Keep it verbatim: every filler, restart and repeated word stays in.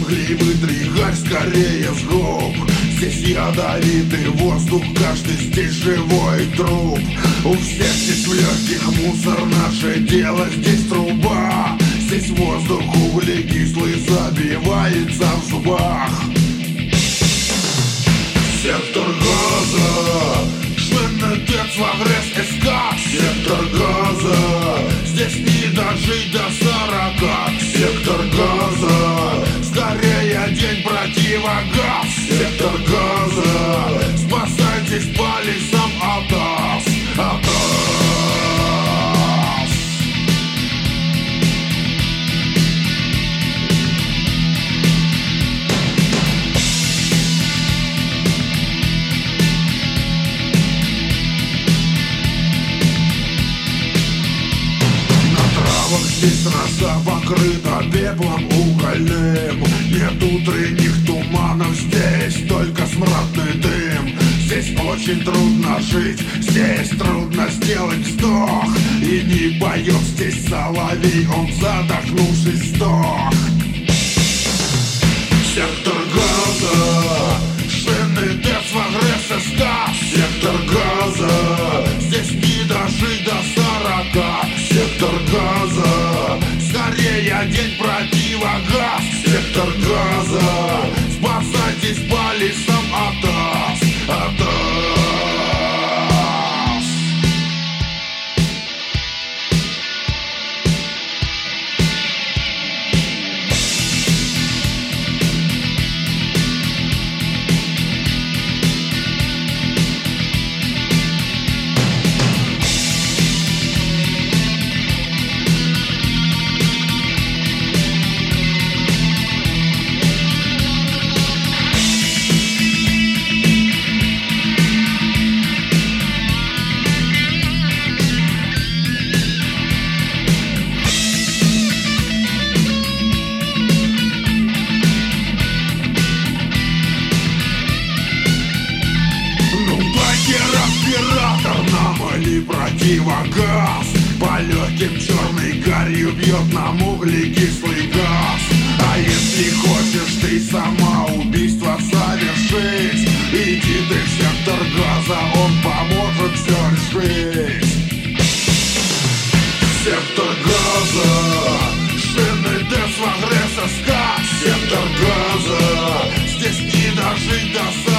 Мгливый тригарь, скорее с губ. Здесь ядовитый воздух, каждый здесь живой труп. У всех здесь в легких мусор, наше дело здесь труба. Здесь воздух углекислый забивается в зубах. Сектор газа, швидкий спецвагрес СК. Сектор газа, здесь не дожить до сорока. Сектор газа, скорее день противогаз. Сектор газа, спасайтесь по лесам от нас, от нас. Здесь роса покрыта пеплом угольным. Нет утренних туманов, здесь только смрадный дым. Здесь очень трудно жить, здесь трудно сделать вздох. И не поет здесь соловей, он задохнувшись сдох. Сектор газа, швидкий спецвагрес СК. Сектор газа, здесь не дожить до сорока. Сектор газа, скорее день противогаз. Сектор газа, спасайтесь по лесам от нас, от нас. Противогаз по легким черной гарью бьет нам углекислый газ. А если хочешь ты самоубийство совершить, иди ты в сектор газа, он поможет все решить. Сектор газа, швидкий спецвагрес СК. Сектор газа, здесь не дожить до